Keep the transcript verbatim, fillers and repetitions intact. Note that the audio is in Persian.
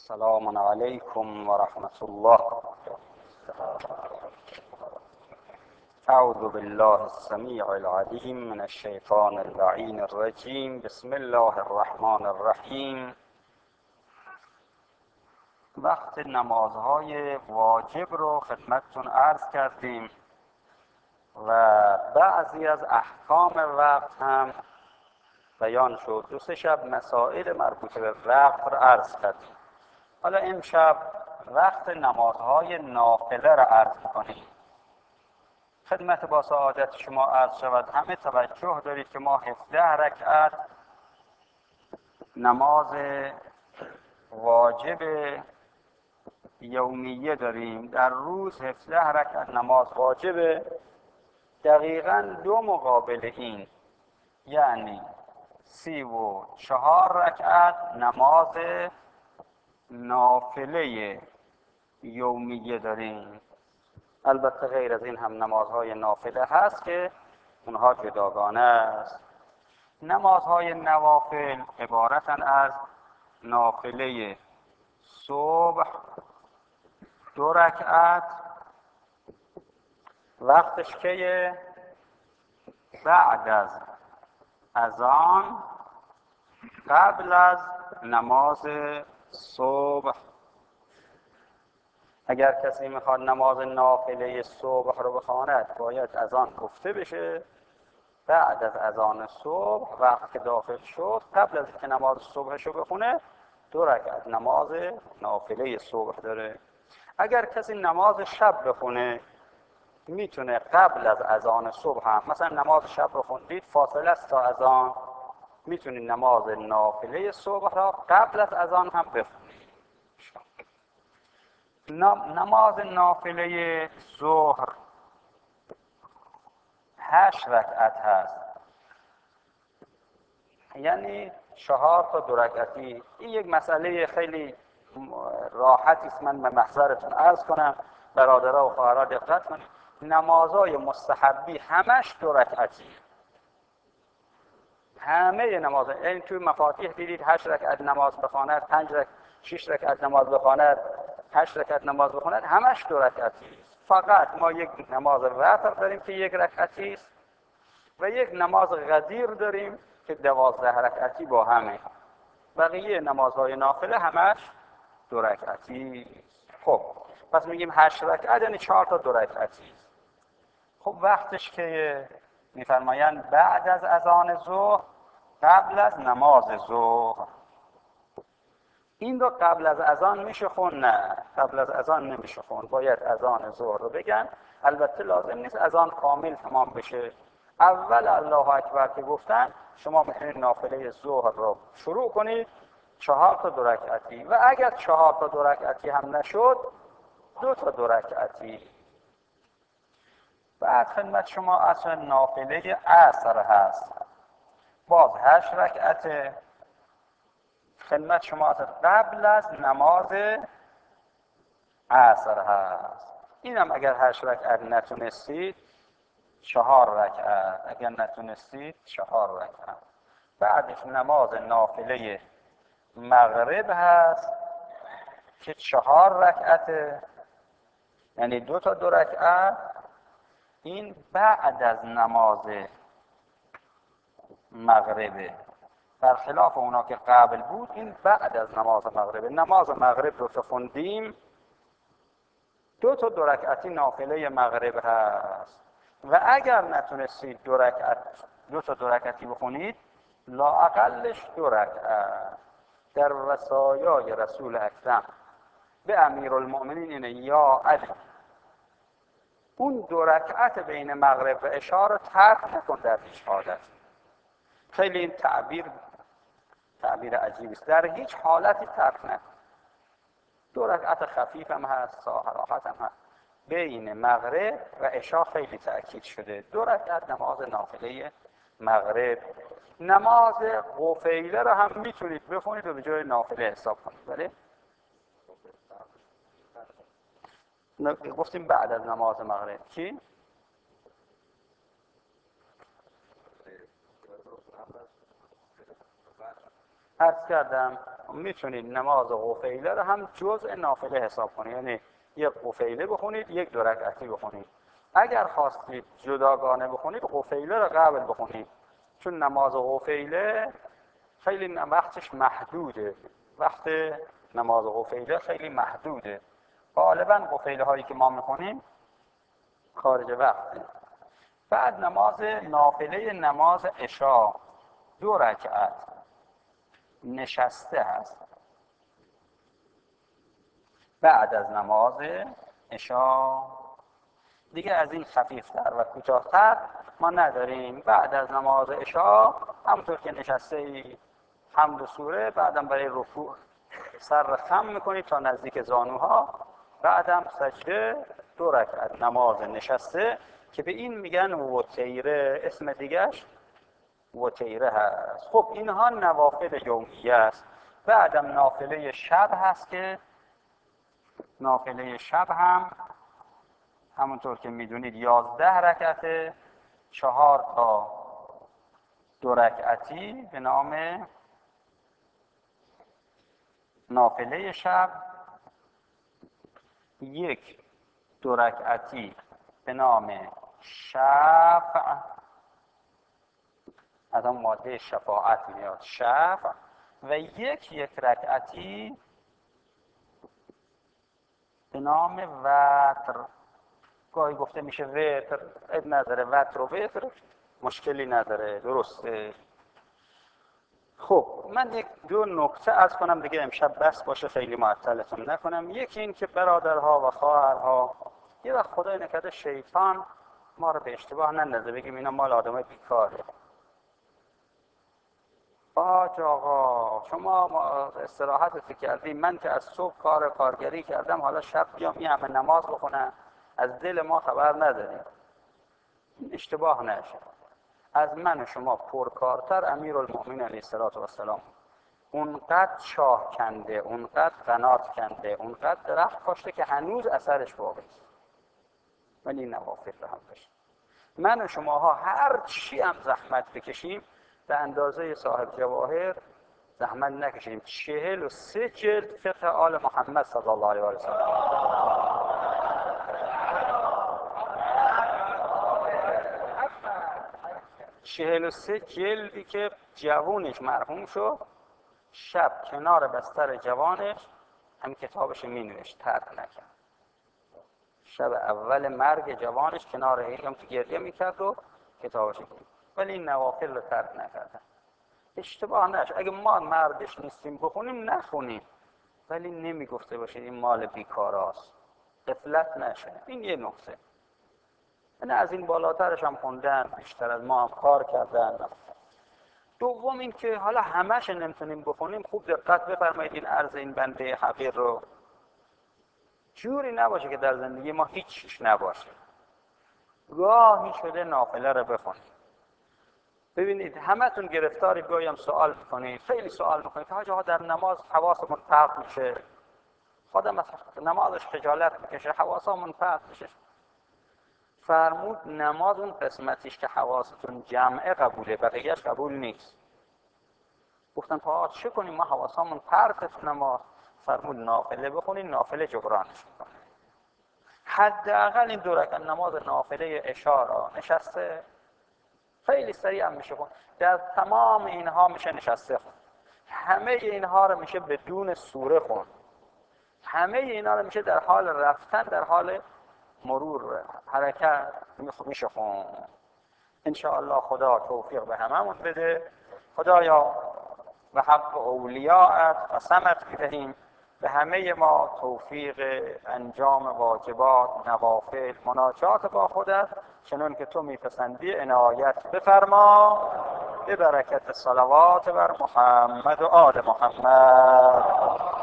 سلام علیکم و رحمت الله. اعوذ بالله السمیع العلیم من الشیطان اللعین الرجیم. بسم الله الرحمن الرحیم. وقت نمازهای واجب رو خدمتتون عرض کردیم و بعضی از احکام وقت هم بیان شد. دو سه شب مسائل مربوط به وقت رو عرض کردیم. حالا امشب وقت نمازهای نافله را عرض می‌کنیم. خدمت با سعادت شما عرض شود همه توجه دارید که ما هفده رکعت نماز واجب یومیه داریم. در روز هفده رکعت نماز واجبه. دقیقاً دو مقابل این، یعنی سی و چهار رکعت نماز نافله یومیه داریم. البته غیر از این هم نمازهای نافله هست که اونها جداگانه است. نمازهای نوافل عبارتن از نافله صبح دو رکعت، وقتش که بعد از اذان قبل از نماز صبح. اگر کسی میخواد نماز نافله صبح رو بخواند باید اذان گفته بشه. بعد از اذان صبح وقت که داخل شد قبل از که نماز صبحش رو بخونه دو رکعت نماز نافله صبح داره. اگر کسی نماز شب بخونه میتونه قبل از اذان صبح هم، مثلا نماز شب رو خوندید فاصله است تا اذان، میتونید نماز نافله صبح را قبل از اذان هم بخونید. نماز نافله ظهر هشت رکعت هست، یعنی چهار تا دو رکعتی. این یک مسئله خیلی راحتی است، من به محضرتون عرض کنم. برادرها و خواهرها دقت کنید، نمازهای مستحبی همش دو رکعتی. همه نماز، یعنی توی مفاتیح دیدید هشت رکعت نماز بخواند، پنج رکعت، شش رکعت نماز بخواند، هشت رکعت نماز بخواند، همش دو رکعتی. فقط ما یک نماز وتر داریم که یک رکعتی است و یک نماز غدیر داریم که دوازده رکعتی با همه. بقیه نمازهای نافله همش دو رکعتی. خب پس میگیم هشت رکعت یعنی چهار تا دو رکعتی. خب وقتش که میفرمایند بعد از اذان ظهر قبل از نماز ظهر. این رو قبل از اذان میشه خون؟ نه، قبل از اذان نمیشه خون. باید اذان ظهر رو بگن. البته لازم نیست اذان کامل تمام بشه. اول الله اکبر که گفتن شما میتونید نافله ظهر رو شروع کنید چهار تا دو رکعتی، و اگر چهار تا دو رکعتی هم نشد دو تا دو رکعتی. بعد خدمت شما اصلا نافله عصر هست، باز هشت رکعت. خدمت شما قبل از نماز عصر هست. اینم اگر هشت رکعت نتونستید چهار رکعت، اگر نتونستید چهار رکعت. بعدش نماز نافله مغرب هست که چهار رکعت، یعنی دو تا دو رکعت. این بعد از نماز مغربه، برخلاف اونا که قبل بود این بعد از نماز مغربه. نماز مغرب رو که خوندیم دو تا دو رکعتی نافله مغرب هست و اگر نتونستید دو رکعت دو تا دو رکعتی بخونید لااقلش دو رکعت. در وصایای رسول اکرم به امیرالمؤمنین اینه یا علی اون دو رکعت بین مغرب و عشاء رو ترک نکن در هیچ حالت. خیلی این تعبیر تعبیر عجیبی است. در هیچ حالتی ترک نکن. دو رکعت خفیف هم هست، راحت هم هست. بین مغرب و عشاء خیلی تأکید شده دو رکعت نماز نافله مغرب. نماز قفیله رو هم میتونید بخونید و به جای نافله حساب کنید. بله گفتیم بعد از نماز مغرب. چی؟ عرض کردم میتونید نماز قفیله رو هم جزء نافله حساب کنید، یعنی یک قفیله بخونید یک دو رکعتی بخونید. اگر خواستید جداگانه بخونید قفیله رو قبل بخونید، چون نماز قفیله خیلی وقتش محدوده، وقت نماز قفیله خیلی محدوده. غالبا قفیله هایی که ما میخونیم خارج وقته. بعد نماز نافله نماز عشا دو رکعت نشسته هست. بعد از نماز عشا دیگه از این خفیفتر و کوتاه‌تر ما نداریم. بعد از نماز عشا همونطور که نشسته ای حمد و سوره، بعدم برای رکوع سر خم میکنید تا نزدیک زانوها، بعدم سجده دو رکعت نماز نشسته که به این میگن وتیره، اسم دیگهش وتیره هست. خب اینها نوافل یومیه است. بعدم نافله شب هست که نافله شب هم همونطور که میدونید یازده رکعته، چهار تا دو رکعتی به نام نافله شب، یک دو رکعتی به نام شفع، از اون ماده شفاعت میاد شفع، و یک یک رکعتی به نام وتر. گاهی گفته میشه وتر، اب نداره، وتر و وتر مشکلی نداره، درسته. خب من یک دو نکته عرض کنم دیگه امشب بس باشه، خیلی معطلتون نکنم. یکی این که برادرها و خواهرها، یه وقت خدای نکرده شیطان ما رو به اشتباه نندازه بگیم اینا مال آدمای بیکاره. باج آقا شما استراحتت کردی، من که از صبح کار کارگری کردم، حالا شب بیام این همه نماز بخونم، از دل ما خبر نداریم. اشتباه نشه. از من و شما پرکارتر امیرالمؤمنین علیه السلام، اونقدر چاه کنده، اونقدر قنات کنده، اونقدر درخت کاشته که هنوز اثرش باقی است، ولی نوافل رو هم بشه. من و شماها هر چی هم زحمت بکشیم به اندازه صاحب جواهر زحمت نکشیم. چهل و سه جلد فقه آل محمد صلی الله علیه و سلم، چهل و سه جلدی که جوونش مرحوم شد، شب کنار بستر جوانش هم کتابش می نوشت، ترک نکرد. شب اول مرگ جوانش کنار هیچم تو گریه میکرد و کتابش میکرد، ولی این نوافل رو ترک نکردن. اشتباه نشه، اگه ما مردش نیستیم بخونیم نخونیم، ولی نمیگفته باشید این مال بیکاراست، غفلت نشه. این یه نکته. نه از این بالاترش هم خوندن، بیشتر از ما هم کار کردن. دوم این که حالا همش نمیتونیم بخونیم، خوب دقت بفرمایید این عرض این بنده حقیر رو. جوری نباشه که در زندگی ما هیچ نباشه. گاهی شده نافله رو بخونید. ببینید همتون گرفتاری گاهی هم سوال میکنید، خیلی سوال میکنید که حاج آقا در نماز حواسمون پرت میشه، خودم از نمازش خجالت میکشه، حواسمون پرت میشه. فرمود نماز اون قسمتیش که حواستون جمعه قبوله، بقیهش قبول نیست. گفتن تا چه کنیم ما حواسمون پرت نماز؟ فرمود نافله بخونید، نافله جبرانش میکنه. حداقل این دو رکعت نماز نافله عشا را نشسته خیلی سریع هم میشه خون. در تمام اینها میشه نشسته خون. همه اینها رو میشه بدون سوره خون. همه اینا رو میشه در حال رفتن، در حال مرور حرکت میشه خون. انشاءالله خدا توفیق به هممون بده. خدایا و حق اولیاءت قسمت بدهیم به همه ما توفیق انجام واجبات، نوافل، مناجات با خودت چنان که تو میپسندی عنایت بفرما، به برکت صلوات بر محمد و آل محمد.